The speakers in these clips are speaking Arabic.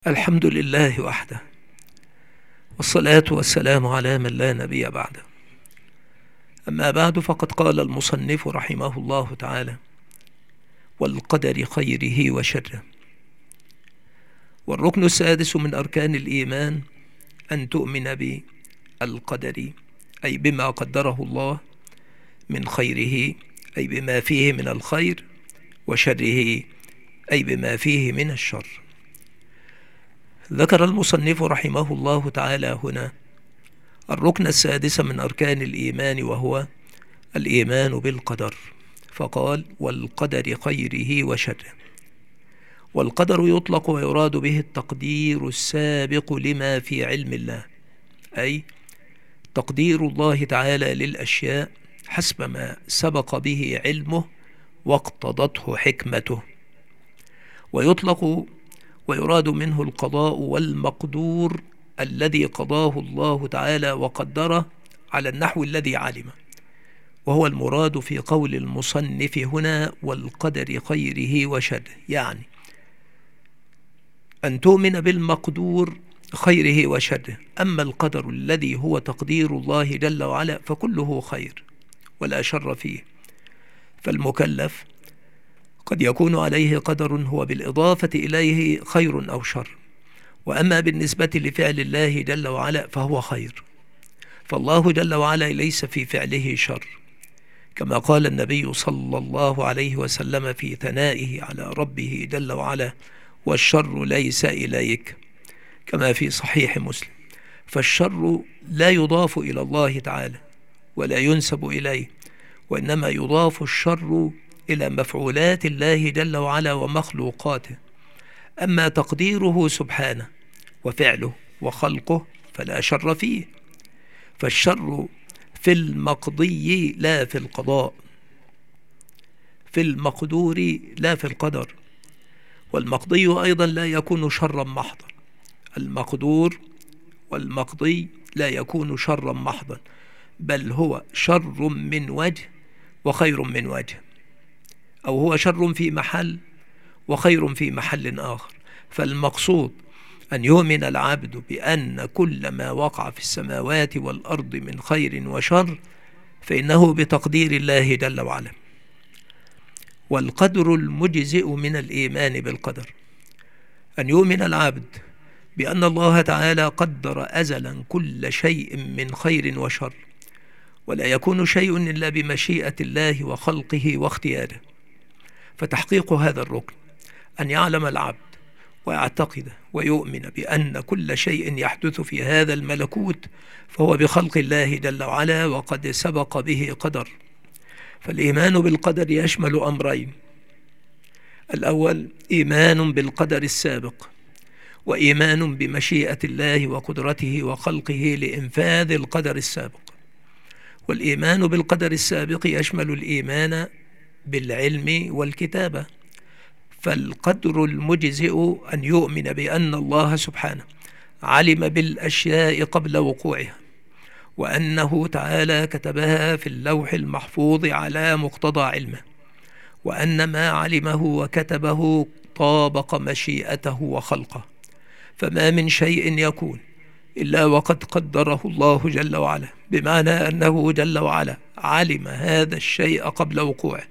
الحمد لله وحده، والصلاة والسلام على من لا نبي بعده. أما بعد، فقد قال المصنف رحمه الله تعالى: والقدر خيره وشره. والركن السادس من أركان الإيمان أن تؤمن بالقدر، أي بما قدره الله من خيره، أي بما فيه من الخير، وشره، أي بما فيه من الشر. ذكر المصنف رحمه الله تعالى هنا الركن السادس من أركان الإيمان، وهو الإيمان بالقدر، فقال: والقدر خيره وشره. والقدر يطلق ويراد به التقدير السابق لما في علم الله، أي تقدير الله تعالى للأشياء حسب ما سبق به علمه واقتضته حكمته. ويطلق ويراد منه القضاء والمقدور الذي قضاه الله تعالى وقدره على النحو الذي علم، وهو المراد في قول المصنف هنا: والقدر خيره وشره، يعني أن تؤمن بالمقدور خيره وشره. أما القدر الذي هو تقدير الله جل وعلا فكله خير ولا شر فيه، فالمكلف قد يكون عليه قدر هو بالإضافة إليه خير أو شر، وأما بالنسبة لفعل الله جل وعلا فهو خير، فالله جل وعلا ليس في فعله شر، كما قال النبي صلى الله عليه وسلم في ثنائه على ربه جل وعلا: والشر ليس إليك، كما في صحيح مسلم. فالشر لا يضاف إلى الله تعالى ولا ينسب إليه، وإنما يضاف الشر إلى مفعولات الله جل وعلا ومخلوقاته. أما تقديره سبحانه وفعله وخلقه فلا شر فيه، فالشر في المقضي لا في القضاء، في المقدور لا في القدر. والمقضي أيضا لا يكون شرا محضا، المقدور والمقضي لا يكون شرا محضا، بل هو شر من وجه وخير من وجه، أو هو شر في محل وخير في محل آخر. فالمقصود أن يؤمن العبد بأن كل ما وقع في السماوات والأرض من خير وشر فإنه بتقدير الله جل وعلا. والقدر المجزئ من الإيمان بالقدر أن يؤمن العبد بأن الله تعالى قدر أزلا كل شيء من خير وشر، ولا يكون شيء إلا بمشيئة الله وخلقه واختياره. فتحقيق هذا الركن أن يعلم العبد ويعتقد ويؤمن بأن كل شيء يحدث في هذا الملكوت فهو بخلق الله جل وعلا وقد سبق به قدر. فالإيمان بالقدر يشمل أمرين: الأول إيمان بالقدر السابق، وإيمان بمشيئة الله وقدرته وخلقه لإنفاذ القدر السابق. والإيمان بالقدر السابق يشمل الإيمان بالعلم والكتابة. فالقدر المجزئ أن يؤمن بأن الله سبحانه علم بالأشياء قبل وقوعها، وأنه تعالى كتبها في اللوح المحفوظ على مقتضى علمه، وأن ما علمه وكتبه طابق مشيئته وخلقه، فما من شيء يكون إلا وقد قدره الله جل وعلا، بمعنى أنه جل وعلا علم هذا الشيء قبل وقوعه،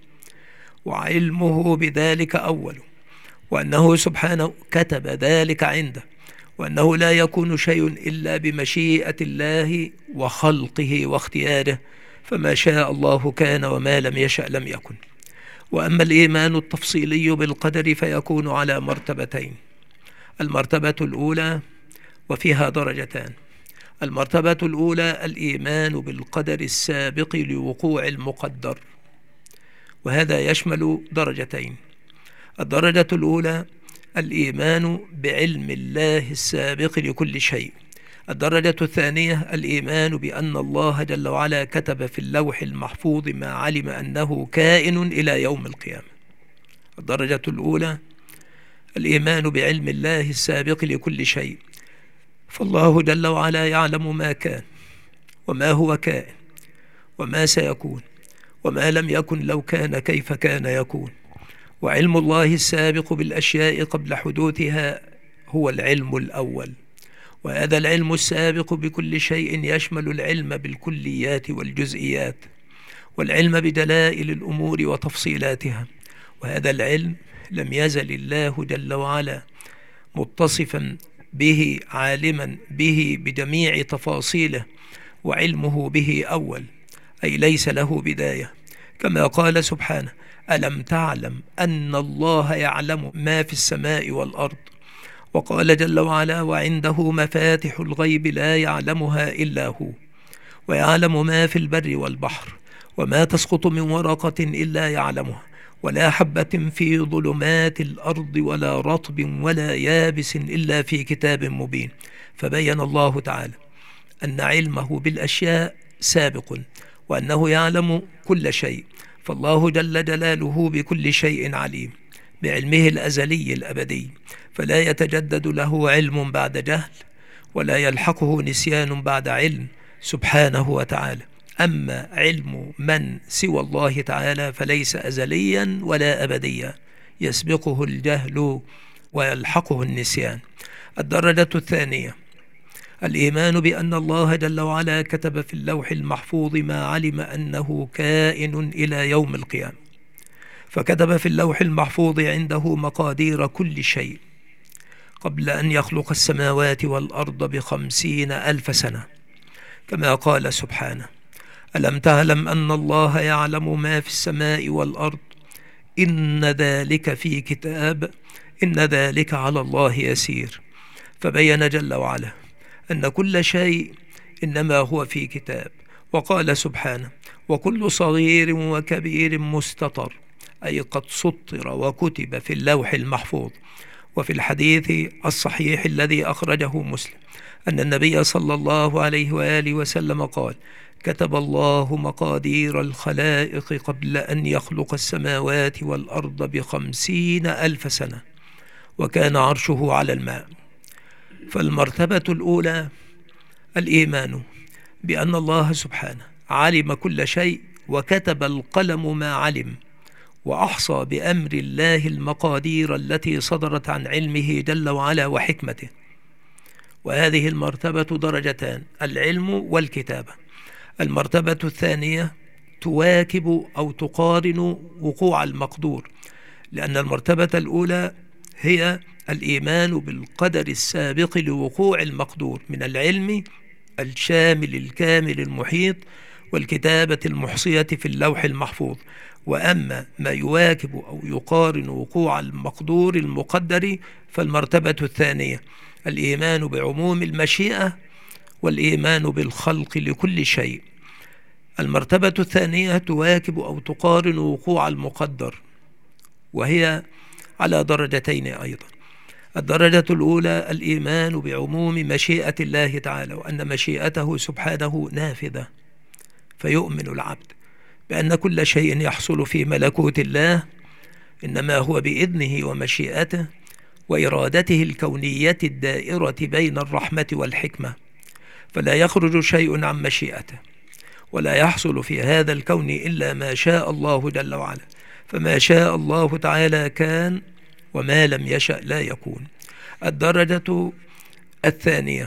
وعلمه بذلك أول، وأنه سبحانه كتب ذلك عنده، وأنه لا يكون شيء إلا بمشيئة الله وخلقه واختياره، فما شاء الله كان وما لم يشأ لم يكن. وأما الإيمان التفصيلي بالقدر فيكون على مرتبتين: المرتبة الأولى، وفيها درجتان. المرتبة الأولى الإيمان بالقدر السابق لوقوع المقدر، وهذا يشمل درجتين: الدرجة الأولى الإيمان بعلم الله السابق لكل شيء. الدرجة الثانية الإيمان بأن الله جل وعلا كتب في اللوح المحفوظ ما علم أنه كائن إلى يوم القيامة. الدرجة الأولى الإيمان بعلم الله السابق لكل شيء، فالله جل وعلا يعلم ما كان وما هو كائن وما سيكون وما لم يكن لو كان كيف كان يكون. وعلم الله السابق بالأشياء قبل حدوثها هو العلم الأول، وهذا العلم السابق بكل شيء يشمل العلم بالكليات والجزئيات، والعلم بدلائل الأمور وتفصيلاتها. وهذا العلم لم يزل الله جل وعلا متصفا به، عالما به بجميع تفاصيله، وعلمه به أول، أي ليس له بداية، كما قال سبحانه: ألم تعلم أن الله يعلم ما في السماء والأرض. وقال جل وعلا: وعنده مفاتح الغيب لا يعلمها إلا هو، ويعلم ما في البر والبحر، وما تسقط من ورقة إلا يعلمها، ولا حبة في ظلمات الأرض ولا رطب ولا يابس إلا في كتاب مبين. فبين الله تعالى أن علمه بالأشياء سابق، وأنه يعلم كل شيء، فالله جل جلاله بكل شيء عليم بعلمه الأزلي الأبدي، فلا يتجدد له علم بعد جهل، ولا يلحقه نسيان بعد علم سبحانه وتعالى. أما علم من سوى الله تعالى فليس أزليا ولا أبديا، يسبقه الجهل ويلحقه النسيان. الدرجة الثانية: الإيمان بأن الله جل وعلا كتب في اللوح المحفوظ ما علم أنه كائن إلى يوم القيامة، فكتب في اللوح المحفوظ عنده مقادير كل شيء قبل أن يخلق السماوات والأرض ب50,000 سنة، كما قال سبحانه: ألم تعلم أن الله يعلم ما في السماء والأرض إن ذلك في كتاب إن ذلك على الله يسير. فبين جل وعلا أن كل شيء إنما هو في كتاب. وقال سبحانه: وكل صغير وكبير مستطر، أي قد سطر وكتب في اللوح المحفوظ. وفي الحديث الصحيح الذي أخرجه مسلم أن النبي صلى الله عليه وآله وسلم قال: كتب الله مقادير الخلائق قبل أن يخلق السماوات والأرض ب50,000 سنة، وكان عرشه على الماء. فالمرتبة الأولى الإيمان بأن الله سبحانه علم كل شيء، وكتب القلم ما علم، وأحصى بأمر الله المقادير التي صدرت عن علمه جل وعلا وحكمته. وهذه المرتبة درجتان: العلم والكتابة. المرتبة الثانية تواكب أو تقارن وقوع المقدور، لأن المرتبة الأولى هي الإيمان بالقدر السابق لوقوع المقدور من العلم الشامل الكامل المحيط والكتابة المحصية في اللوح المحفوظ. وأما ما يواكب أو يقارن وقوع المقدور المقدر فالمرتبة الثانية الإيمان بعموم المشيئة والإيمان بالخلق لكل شيء. المرتبة الثانية تواكب أو تقارن وقوع المقدر، وهي على درجتين أيضا. الدرجة الأولى الإيمان بعموم مشيئة الله تعالى، وأن مشيئته سبحانه نافذة، فيؤمن العبد بأن كل شيء يحصل في ملكوت الله إنما هو بإذنه ومشيئته وإرادته الكونية الدائرة بين الرحمة والحكمة، فلا يخرج شيء عن مشيئته، ولا يحصل في هذا الكون إلا ما شاء الله جل وعلا، فما شاء الله تعالى كان، وما لم يشأ لا يكون. الدرجة الثانية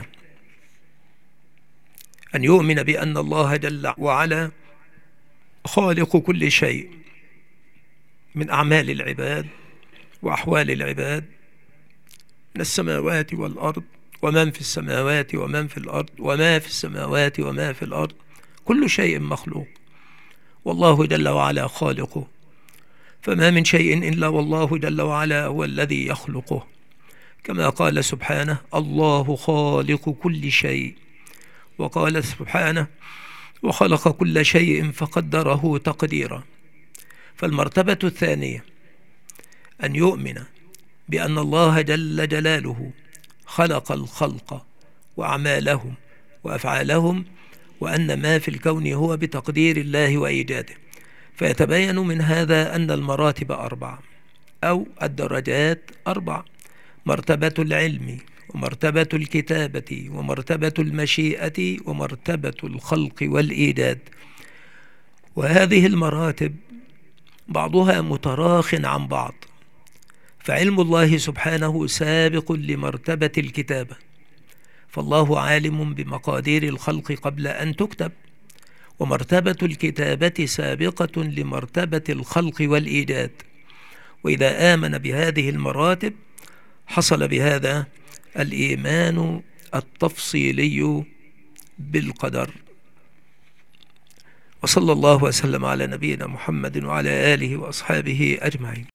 أن يؤمن بأن الله جل وعلا خالق كل شيء من أعمال العباد وأحوال العباد، من السماوات والأرض ومن في السماوات ومن في الأرض وما في السماوات وما في الأرض، كل شيء مخلوق والله جل وعلا خالقه، فما من شيء إلا والله جل وعلا هو الذي يخلقه، كما قال سبحانه: الله خالق كل شيء. وقال سبحانه: وخلق كل شيء فقدره تقديرا. فالمرتبة الثانية أن يؤمن بأن الله جل جلاله خلق الخلق وأعمالهم وأفعالهم، وأن ما في الكون هو بتقدير الله وإيجاده. فيتبين من هذا أن المراتب 4 أو الدرجات 4: مرتبة العلم، ومرتبة الكتابة، ومرتبة المشيئة، ومرتبة الخلق والإيجاد. وهذه المراتب بعضها متراخ عن بعض، فعلم الله سبحانه سابق لمرتبة الكتابة، فالله عالم بمقادير الخلق قبل أن تكتب، ومرتبة الكتابة سابقة لمرتبة الخلق والإيجاد. وإذا آمن بهذه المراتب حصل بهذا الإيمان التفصيلي بالقدر. وصلى الله وسلم على نبينا محمد وعلى آله وأصحابه أجمعين.